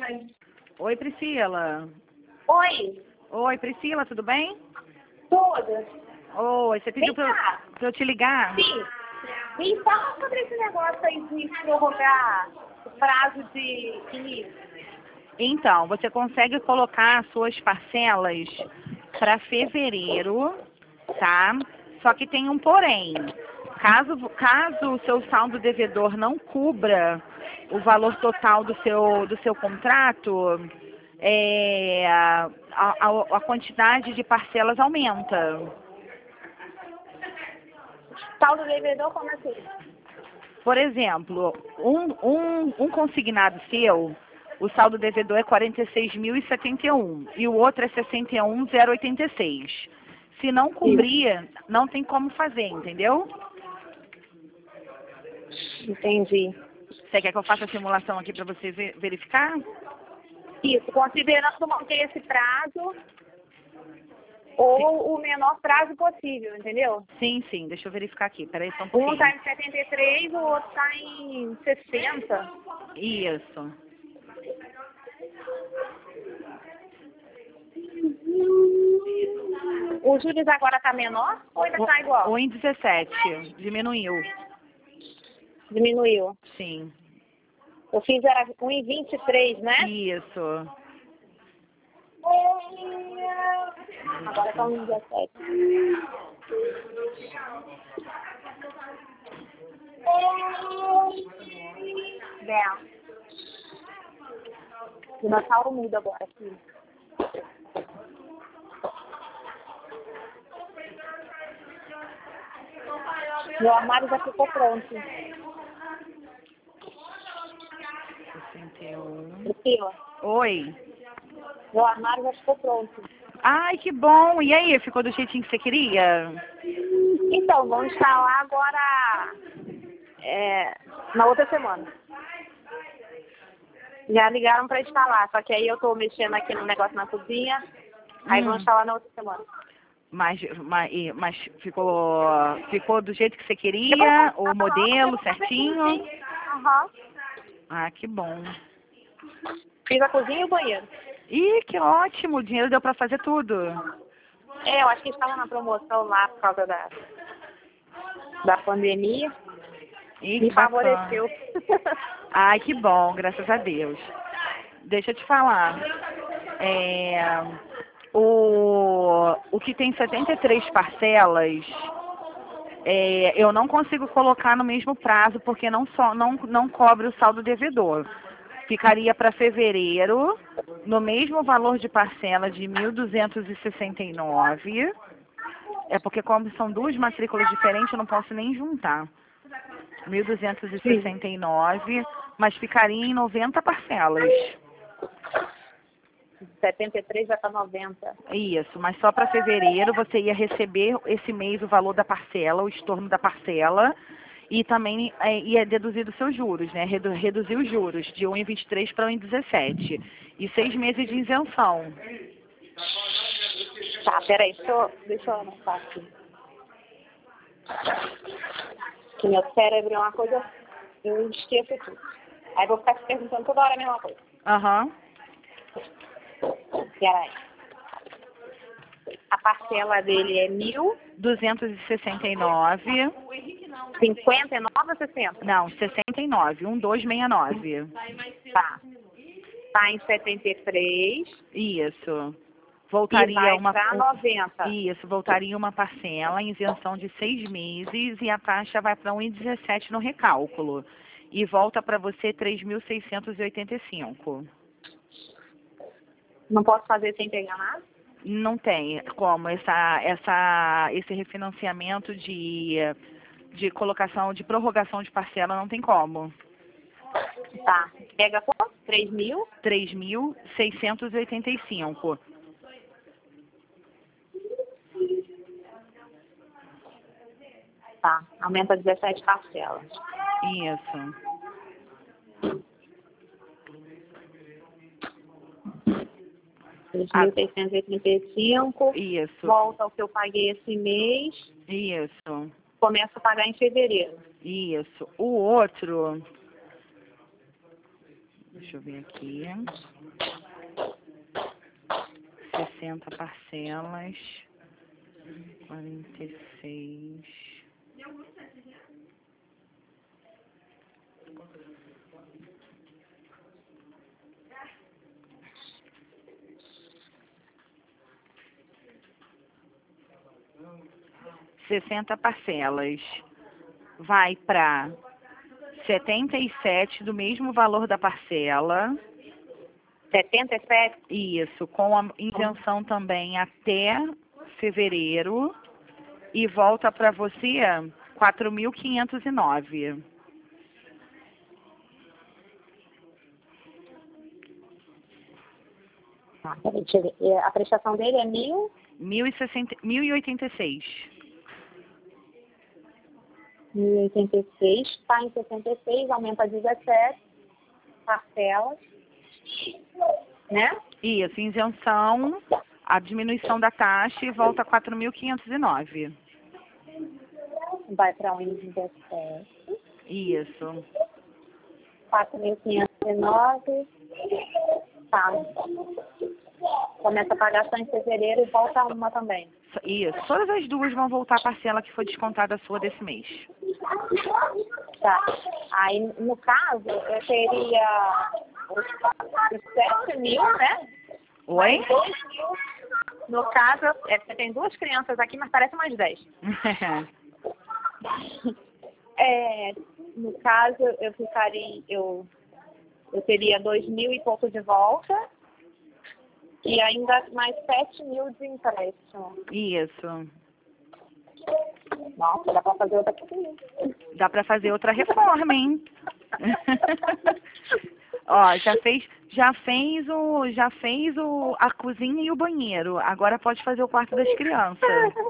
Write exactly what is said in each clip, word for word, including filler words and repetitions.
Oi, Priscila. Oi, Oi, Priscila, tudo bem? todas. Oi, você pediu Vem pra eu, cá. pra eu te ligar? Sim. Me fala sobre esse negócio aí de prorrogar o prazo de início. Então, você consegue colocar as suas parcelas para fevereiro, tá? Só que tem um porém. Caso, caso o seu saldo devedor não cubra o valor total do seu, do seu contrato, é, a, a, a quantidade de parcelas aumenta. Saldo devedor, como assim? Por exemplo, um, um, um consignado seu, o saldo devedor é quarenta e seis mil e setenta e um e o outro é sessenta e um mil e oitenta e seis. Se não cumprir, não tem como fazer, entendeu? Entendi. Você quer que eu faça a simulação aqui para você ver- verificar? Isso, considerando manter esse prazo ou o menor prazo possível, entendeu? Sim, sim, deixa eu verificar aqui. Peraí só um Um pouquinho. está em setenta e três, o outro está em sessenta. Isso. O juros agora está menor ou ainda está igual? um em dezessete, diminuiu. Diminuiu. Sim. Eu fiz era um em vinte e três, né? Isso. Agora está um em dezessete. Bem, o dinossauro muda agora aqui. Meu armário já ficou pronto. sessenta e um. Priscila, Oi. meu armário já ficou pronto. Ai, que bom. E aí, ficou do jeitinho que você queria? Então, vamos instalar agora é, na outra semana. Já ligaram para instalar, só que aí eu tô mexendo aqui no negócio na cozinha, aí Hum. vamos instalar na outra semana. Mas, mas, e- mas ficou, ficou do jeito que você Eu vou queria? fazer- O modelo certinho? Aham. Ah, que bom. Fiz a cozinha e o banheiro. Ih, que ótimo. O dinheiro deu pra fazer tudo. É, eu acho que estava na promoção lá por causa da, da pandemia. Ih, Me que bacana. favoreceu. Ai, que bom, graças a Deus. Deixa eu te falar. É, o, o que tem setenta e três parcelas, é, eu não consigo colocar no mesmo prazo, porque não, só, não, não cobre o saldo devedor. Ficaria para fevereiro, no mesmo valor de parcela de mil duzentos e sessenta e nove. É porque como são duas matrículas diferentes, eu não posso nem juntar. mil duzentos e sessenta e nove, mas ficaria em noventa parcelas. setenta e três vai para noventa. Isso, mas só para fevereiro você ia receber esse mês o valor da parcela, o estorno da parcela, e também é, ia deduzir dos seus juros, né? Redu reduzir os juros de um em vinte e três para um em dezessete. E seis meses de isenção. Tá, peraí, deixa eu, deixa eu anotar aqui. Que meu cérebro é uma coisa, eu esqueço tudo. Aí vou ficar te perguntando toda hora a mesma coisa. Aham. Peraí. A parcela dele é mil, duzentos e sessenta e nove. cinquenta e nove ou sessenta? Não, sessenta e nove. um dois seis nove. Tá. Tá em setenta e três Isso. e Voltaria vai uma para um- noventa. Isso, voltaria uma parcela em isenção de seis meses e a taxa vai para um e dezessete no recálculo. E volta para você três mil seiscentos e oitenta e cinco. Não posso fazer sem pegar nada? Não tem como essa, essa, esse refinanciamento de, de colocação, de prorrogação de parcela não tem como. Tá. Pega quanto? três mil? três mil seiscentos e oitenta e cinco. Tá. Aumenta dezessete parcelas. Isso. três mil seiscentos e oitenta e cinco. Isso. Volta ao que eu paguei esse mês. Isso. Começo a pagar em fevereiro. Isso. O outro, Deixa eu ver aqui. sessenta parcelas. quarenta e seis. sessenta parcelas. Vai para setenta e sete do mesmo valor da parcela. setenta e sete? Isso, com a isenção também até fevereiro. E volta para você quatro mil quinhentos e nove. Ah, peraí, deixa eu ver. E a prestação dele é mil? mil e sessenta, mil e oitenta e seis. mil e oitenta e seis, está em sessenta e seis, aumenta a dezessete parcelas, né? Isso, isenção, a diminuição da taxa e volta a quatro mil quinhentos e nove. Vai para um e dezessete. Isso. quatro mil quinhentos e nove. Tá. Começa a pagar só em fevereiro e volta uma também. Isso. Todas as duas vão voltar a parcela que foi descontada a sua desse mês. Tá. Aí, no caso, eu teria os sete mil, né? Oi? Mais dois mil. No caso, é, você tem duas crianças aqui, mas parece mais dez. É, no caso, eu ficaria, eu, eu teria dois mil e pouco de volta e ainda mais sete mil de empréstimo. Isso. Nossa, dá pra fazer outra coisa. Dá para fazer outra reforma, hein? Ó, já fez, já fez o, já fez o, a cozinha e o banheiro. Agora pode fazer o quarto das crianças.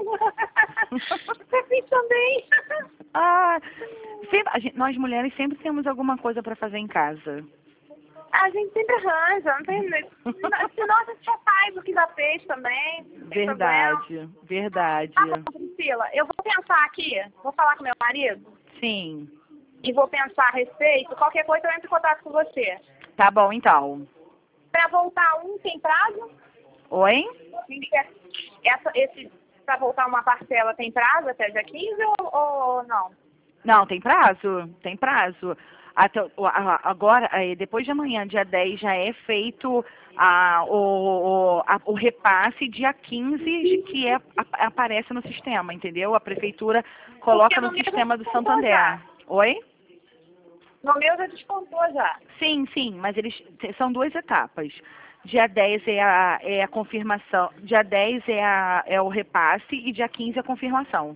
Você fez também. Ah, sempre, a gente, nós mulheres sempre temos alguma coisa para fazer em casa. A gente sempre arranja, não tem. Senão a gente já faz o que já fez também. Verdade, verdade. Tá bom, Priscila, eu vou pensar aqui, vou falar com meu marido Sim. e vou pensar a respeito. Qualquer coisa eu entro em contato com você. Tá bom, então. Para voltar um tem prazo? Oi? Essa, esse, para voltar uma parcela tem prazo até dia quinze ou, ou não? Não, tem prazo, tem prazo. Até, agora, depois de amanhã, dia dez, já é feito a, o, a, o repasse dia quinze, que é, a, aparece no sistema, entendeu? A prefeitura coloca no, no sistema do Santander. Já. Oi? No meu já descontou já. Sim, sim, mas eles são duas etapas. Dia dez é a, é a confirmação, dia dez é, a, é o repasse e dia quinze é a confirmação.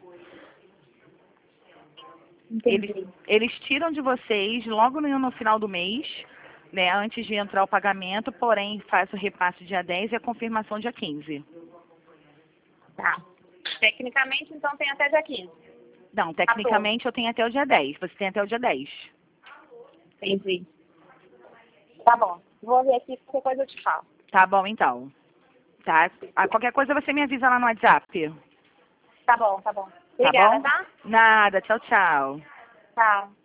Eles, eles tiram de vocês logo no, no final do mês, né, antes de entrar o pagamento, porém faz o repasse dia dez e a confirmação dia quinze. Tá. Tecnicamente, então, tem até dia quinze. Não, tecnicamente eu tenho até o dia dez. Você tem até o dia dez. Entendi. Tá bom. Vou ver aqui, qualquer coisa eu te falo. Tá bom, então. Tá? Ah, qualquer coisa você me avisa lá no WhatsApp. Tá bom, tá bom. Obrigada, tá? Bom? Nada. Tchau, tchau. Tchau.